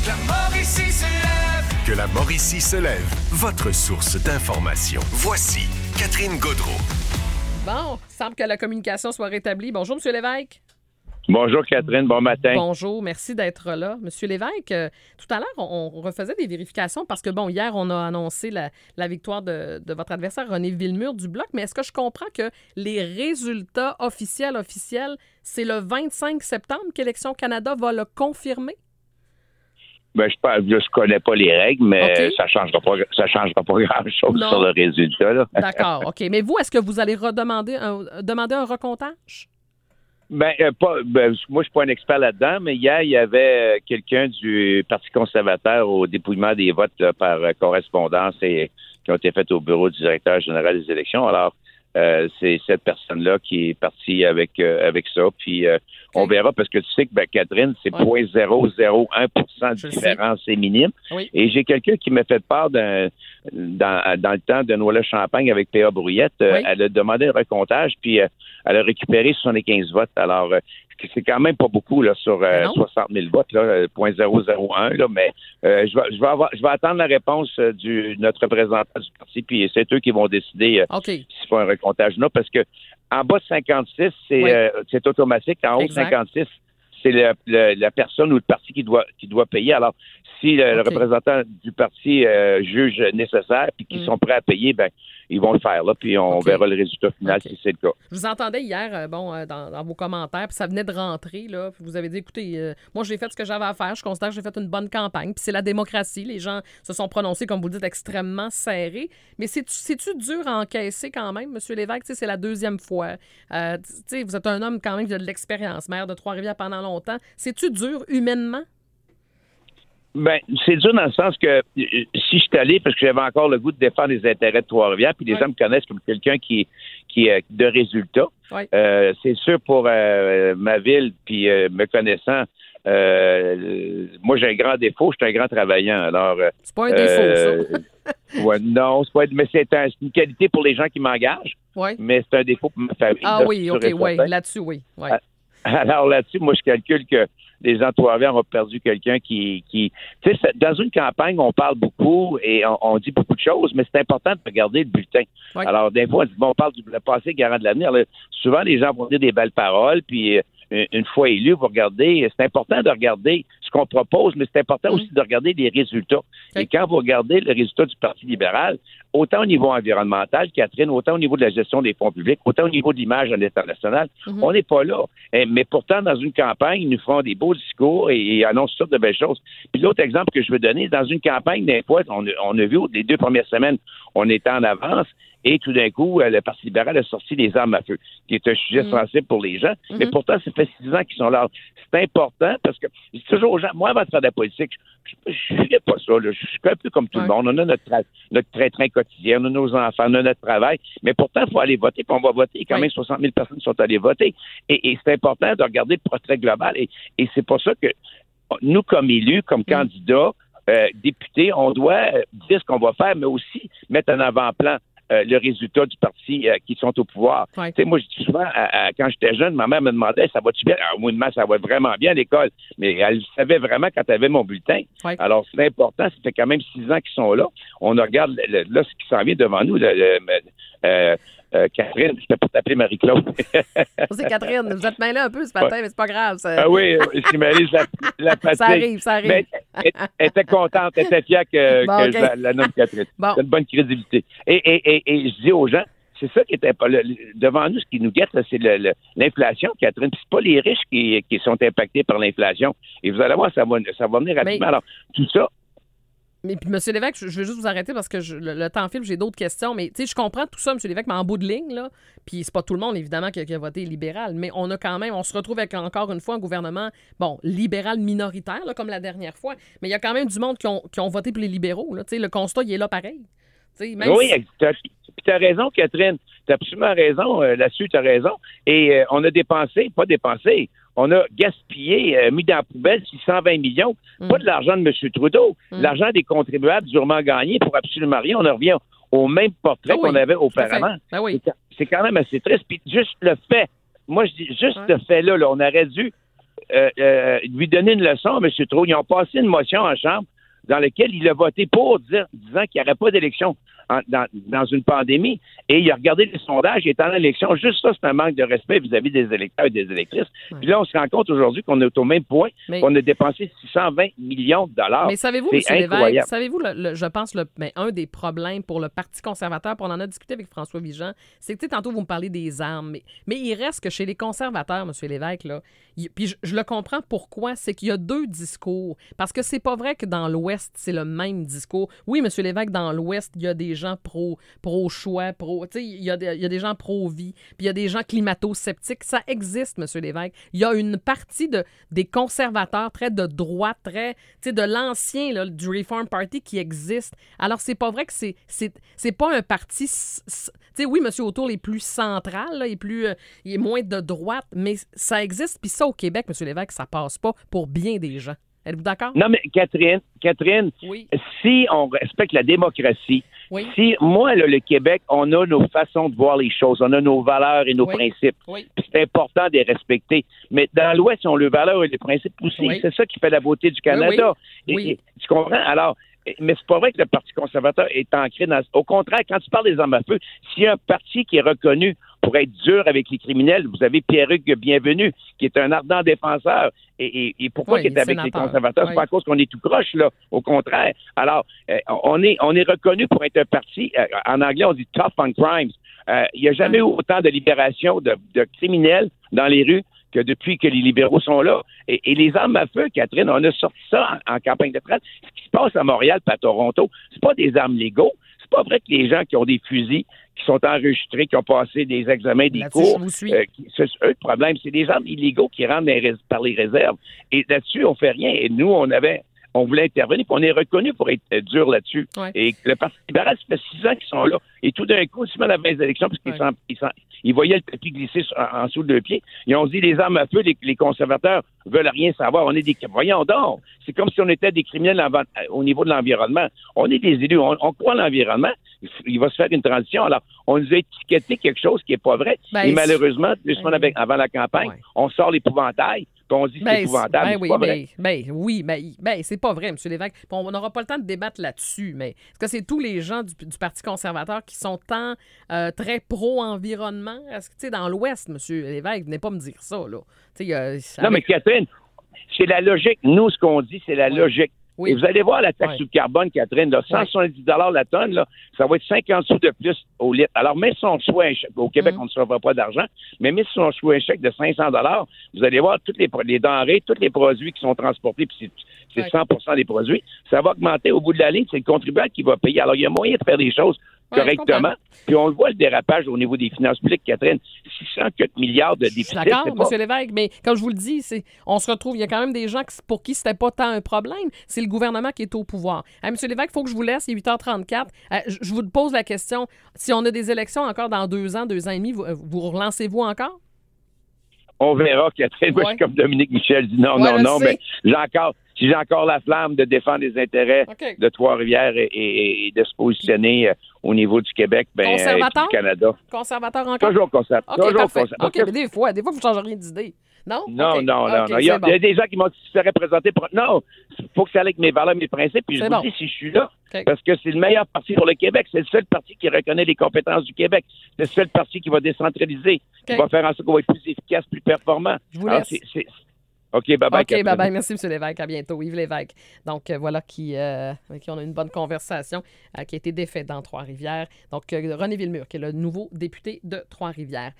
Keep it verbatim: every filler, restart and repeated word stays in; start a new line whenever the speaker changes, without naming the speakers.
Que la Mauricie se lève.
Que la Mauricie se lève. Votre source d'information. Voici Catherine Gaudreault.
Bon, il semble que la communication soit rétablie. Bonjour, M. Lévesque.
Bonjour Catherine, bon matin.
Bonjour, merci d'être là. Monsieur Lévesque, euh, tout à l'heure, on, on refaisait des vérifications parce que, bon, hier, on a annoncé la, la victoire de, de votre adversaire, René Villemur, du Bloc. Mais est-ce que je comprends que les résultats officiels, officiels, c'est le vingt-cinq septembre qu'Élections Canada va le confirmer?
Ben, je ne connais pas les règles, mais
okay.
ça changera pas, ça changera pas grand-chose
non.
sur le résultat. Là.
D'accord, OK. Mais vous, est-ce que vous allez redemander un, demander un recomptage?
Ben, euh, pas, ben, moi, je suis pas un expert là-dedans, mais hier, il y avait euh, quelqu'un du Parti conservateur au dépouillement des votes là, par euh, correspondance et qui ont été faits au bureau du directeur général des élections. Alors, euh, c'est cette personne-là qui est partie avec euh, avec ça. Puis, euh, okay. on verra, parce que tu sais que, ben, Catherine, c'est zéro virgule zéro zéro un pour cent de différence, c'est minime.
Oui.
Et j'ai quelqu'un qui m'a fait part d'un, dans, dans le temps de Noël-Champagne avec P A Brouillette. Euh,
oui.
Elle a demandé un recomptage, puis euh, elle a récupéré soixante-quinze votes. Alors, euh, c'est quand même pas beaucoup là, sur euh, soixante mille votes, là, zéro virgule zéro zéro un, là, mais euh, je, vais, je, vais avoir, je vais attendre la réponse euh, du notre représentant du parti, puis c'est eux qui vont décider euh,
okay.
s'il faut un recomptage ou non, parce que en bas de cinquante-six, c'est, oui. euh, c'est automatique. En haut de cinquante-six, c'est le, le, la personne ou le parti qui doit qui doit payer. Alors, si le, okay. le représentant du parti euh, juge nécessaire puis qu'ils mm. sont prêts à payer, ben ils vont le faire, là, puis on okay. verra le résultat final okay. si c'est le cas.
Je vous entendais hier, euh, bon, euh, dans, dans vos commentaires, puis ça venait de rentrer, là, puis vous avez dit, écoutez, euh, moi, j'ai fait ce que j'avais à faire, je considère que j'ai fait une bonne campagne, puis c'est la démocratie, les gens se sont prononcés, comme vous le dites, extrêmement serrés, mais c'est-tu, c'est-tu dur à encaisser quand même, M. Lévesque? C'est la deuxième fois. Euh, vous êtes un homme quand même qui a de l'expérience, maire de Trois-Rivières pendant longtemps. C'est-tu dur humainement?
Ben, c'est dur dans le sens que euh, si je suis allé, parce que j'avais encore le goût de défendre les intérêts de Trois-Rivières, puis les oui. gens me connaissent comme quelqu'un qui, qui est de résultats. Oui. Euh, c'est sûr pour euh, ma ville, puis euh, me connaissant, euh, moi j'ai un grand défaut, je suis un grand travaillant. Alors,
c'est pas un défaut,
euh,
ça.
ouais, non, c'est pas, mais c'est, un, c'est une qualité pour les gens qui m'engagent,
oui.
mais c'est un défaut pour ma famille.
Ah
là,
oui, OK, oui, là-dessus, oui. oui.
Alors là-dessus, moi je calcule que les gens de Trois-Rivières ont perdu quelqu'un qui, qui... Tu sais, dans une campagne, on parle beaucoup et on, on dit beaucoup de choses, mais c'est important de regarder le bulletin. Oui. Alors, des fois, on dit, bon, on parle du passé garant de l'avenir. Là, souvent, les gens vont dire des belles paroles, puis euh, une fois élus, vous regardez... C'est important de regarder ce qu'on propose, mais c'est important mmh. aussi de regarder les résultats. Okay. Et quand vous regardez le résultat du Parti libéral, autant au niveau environnemental, Catherine, autant au niveau de la gestion des fonds publics, autant au niveau de l'image à l'international, mmh. on n'est pas là. Mais pourtant, dans une campagne, ils nous font des beaux discours et, et annoncent toutes de belles choses. Puis l'autre exemple que je veux donner, dans une campagne, des fois, on, on a vu les deux premières semaines, on était en avance et tout d'un coup, le Parti libéral a sorti les armes à feu, qui est un sujet mmh. sensible pour les gens. Mmh. Mais pourtant, ça fait six ans qu'ils sont là. C'est important parce que je dis toujours aux gens, moi, avant de faire de la politique, je ne fais pas ça. Là. Je suis un peu comme tout ouais. le monde. On a notre, tra- notre train-train quotidien, on a nos enfants, on a notre travail. Mais pourtant, il faut aller voter, puis on va voter. Quand ouais. même, soixante mille personnes sont allées voter. Et, et c'est important de regarder le portrait global. Et, et c'est pour ça que nous, comme élus, comme mmh. candidats, euh, députés, on doit dire ce qu'on va faire, mais aussi mettre en avant-plan Euh, le résultat du parti euh, qui sont au pouvoir. Ouais. Tu sais, moi, je dis souvent, à, à, quand j'étais jeune, ma mère me demandait, ça va-tu bien? Alors, moi, ça va vraiment bien à l'école. Mais elle savait vraiment quand elle avait mon bulletin. Ouais. Alors, c'est important. Ça fait quand même six ans qu'ils sont là. On regarde le, là ce qui s'en vient devant nous. Le, le, euh, euh, Catherine, je peux pas t'appeler Marie-Claude.
C'est Catherine. Vous êtes mêlée un peu ce matin, ouais. mais c'est pas grave. Ça...
Ah oui, je suis mêlée la, la fatigue.
Ça arrive, ça arrive.
Mais elle, elle était contente, elle était fière que, bon, que okay. je la, la nomme Catherine. Bon. C'est une bonne crédibilité. Et, et, et, et je dis aux gens, c'est ça qui était pas le, devant nous, ce qui nous guette, là, c'est le, le, l'inflation, Catherine. Puis c'est pas les riches qui, qui sont impactés par l'inflation. Et vous allez voir, ça va, ça va venir rapidement. Mais... Alors, tout ça.
Mais puis, M. Lévesque, je, je veux juste vous arrêter parce que je, le, le temps file, j'ai d'autres questions. Mais, tu sais, je comprends tout ça, M. Lévesque, mais en bout de ligne, là, puis c'est pas tout le monde, évidemment, qui a, qui a voté libéral, mais on a quand même, on se retrouve avec, encore une fois, un gouvernement, bon, libéral minoritaire, là, comme la dernière fois, mais il y a quand même du monde qui ont, qui ont voté pour les libéraux, là. Tu sais, le constat, il est là pareil. Même
oui,
si...
tu as raison, Catherine. Tu as absolument raison. Euh, là-dessus, tu as raison. Et euh, on a dépensé, pas dépensé, on a gaspillé, euh, mis dans la poubelle six cent vingt millions. Mm. Pas de l'argent de M. Trudeau, mm. l'argent des contribuables durement gagné pour absolument rien. On en revient au même portrait ah oui, qu'on avait auparavant.
Ah oui.
c'est, c'est quand même assez triste. Puis juste le fait, moi je dis juste ouais. le fait là, là, on aurait dû euh, euh, lui donner une leçon, M. Trudeau. Ils ont passé une motion en Chambre dans laquelle il a voté pour, dire, disant qu'il n'y aurait pas d'élection en, dans, dans une pandémie. Et il a regardé les sondages, il est en élection. Juste ça, c'est un manque de respect vis-à-vis des électeurs et des électrices. Ouais. Puis là, on se rend compte aujourd'hui qu'on est au même point, mais... qu'on a dépensé six cent vingt millions de dollars.
Mais savez-vous, M. Lévesque, savez-vous, le, le, je pense, le, ben, un des problèmes pour le Parti conservateur, puis on en a discuté avec François Vigent, c'est que, tantôt, vous me parlez des armes, mais, mais il reste que chez les conservateurs, M. Lévesque, là, il, puis je, je le comprends pourquoi, c'est qu'il y a deux discours. Parce que c'est pas vrai que dans l'Ouest, c'est le même discours. Oui, M. Lévesque, dans l'Ouest, il y a des gens pro, pro-choix, pro... Tu sais, il y a des, il y a des gens pro-vie, puis il y a des gens climato-sceptiques. Ça existe, M. Lévesque. Il y a une partie de, des conservateurs très de droite, très, tu sais, de l'ancien, là, du Reform Party qui existe. Alors, c'est pas vrai que c'est, c'est, c'est pas un parti... Tu sais, oui, M. O'Toole est plus central, là, il, est plus, euh, il est moins de droite, mais ça existe. Puis ça, au Québec, M. Lévesque, ça passe pas pour bien des gens. Êtes-vous d'accord?
Non, mais Catherine, Catherine, oui. Si on respecte la démocratie, oui. si, moi, là, le Québec, on a nos façons de voir les choses, on a nos valeurs et nos oui. principes. Oui. C'est important de les respecter. Mais dans l'Ouest, on a les valeurs et les principes aussi. Oui. C'est ça qui fait la beauté du Canada. Oui, oui. Et, oui. Et, tu comprends? Alors, mais c'est pas vrai que le Parti conservateur est ancré dans... Au contraire, quand tu parles des armes à feu, s'il y a un parti qui est reconnu pour être dur avec les criminels, vous avez Pierre-Hugues Bienvenu, qui est un ardent défenseur. Et, et, et pourquoi oui, il est avec sénateur. Les conservateurs? Oui. C'est pas à cause qu'on est tout croche, là. Au contraire. Alors, euh, on est on est reconnu pour être un parti, euh, en anglais, on dit « tough on crimes ». Euh, il n'y a jamais oui. eu autant de libération de, de criminels dans les rues que depuis que les libéraux sont là. Et, et les armes à feu, Catherine, on a sorti ça en, en campagne de traite. Ce qui se passe à Montréal et à Toronto, c'est pas des armes légaux. C'est pas vrai que les gens qui ont des fusils, qui sont enregistrés, qui ont passé des examens, des là-dessus, cours, euh, qui, c'est eux le problème. C'est des armes illégaux qui rentrent dans les, par les réserves. Et là-dessus, on fait rien. Et nous, on avait... on voulait intervenir, puis on est reconnu pour être dur là-dessus. Ouais. Et le Parti libéral, ça fait six ans qu'ils sont là. Et tout d'un coup, six ans avant les élections, parce qu'ils ouais. ils, ils voyaient le tapis glisser sur, en, en dessous de deux pieds, ils ont dit les armes à feu, les, les conservateurs veulent rien savoir. On est des... Voyons donc! C'est comme si on était des criminels en, au niveau de l'environnement. On est des élus, on, on croit en l'environnement. Il va se faire une transition. Alors, on nous a étiqueté quelque chose qui n'est pas vrai. Ben, et malheureusement, deux semaines ben, avant la campagne, ouais. on sort l'épouvantail. On dit que ben, c'est épouvantable, ben, c'est oui, pas vrai.
Ben, ben, oui, ben, ben, c'est pas vrai, M. Lévesque. On n'aura pas le temps de débattre là-dessus, mais est-ce que c'est tous les gens du, du Parti conservateur qui sont tant euh, très pro-environnement? Est-ce que, tu sais, dans l'Ouest, M. Lévesque, venez pas me dire ça, là. Euh,
non, avec... mais Catherine, c'est la logique. Nous, ce qu'on dit, c'est la oui. logique. Oui. Et vous allez voir la taxe oui. sur le carbone, Catherine, là, cent soixante-dix dollars la tonne, là, ça va être cinquante sous de plus au litre. Alors, même si on reçoit un chèque, au Québec, mm. on ne reçoit pas d'argent, mais même si on reçoit un chèque de cinq cents dollars, vous allez voir toutes les, les denrées, tous les produits qui sont transportés, puis c'est, c'est cent pour cent des produits, ça va augmenter au bout de la ligne, c'est le contribuable qui va payer. Alors, il y a moyen de faire des choses correctement. Ouais, puis on le voit, le dérapage au niveau des finances publiques, Catherine, six cent quatre milliards de déficit.
D'accord,
c'est pas...
M. Lévesque, mais comme je vous le dis, c'est, on se retrouve, il y a quand même des gens pour qui c'était pas tant un problème. C'est le gouvernement qui est au pouvoir. Hey, M. Lévesque, il faut que je vous laisse, il est huit heures trente-quatre. Euh, je vous pose la question, si on a des élections encore dans deux ans, deux ans et demi, vous, vous relancez-vous encore?
On verra, Catherine. Ouais. Moi, je suis comme Dominique Michel, dit non, ouais, non, non, mais j'ai encore... Si j'ai encore la flamme de défendre les intérêts okay. de Trois-Rivières et, et, et de se positionner euh, au niveau du Québec, ben, euh, du Canada.
Conservateur encore?
Toujours conservateur.
Okay,
toujours
conservateur. OK, mais des fois, des fois, vous ne changez rien d'idée. Non?
Non,
okay.
non, non.
Okay,
non. Il, y a,
bon.
il y a des gens qui m'ont dit que tu serais présenté pour... Non, il faut que ça aille avec mes valeurs, mes principes, puis je vous bon. dis si je suis là, okay. parce que c'est le meilleur parti pour le Québec. C'est le seul parti qui reconnaît les compétences du Québec. C'est le seul parti qui va décentraliser, okay. qui va faire en sorte qu'on va être plus efficace, plus performant.
Je vous laisse.
Alors, c'est, c'est... OK, bye-bye.
OK, bye-bye. Merci, M. Lévesque. À bientôt. Yves Lévesque. Donc, euh, voilà qui, euh, avec qui on a une bonne conversation euh, qui a été défaite dans Trois-Rivières. Donc, euh, René Villemur, qui est le nouveau député de Trois-Rivières.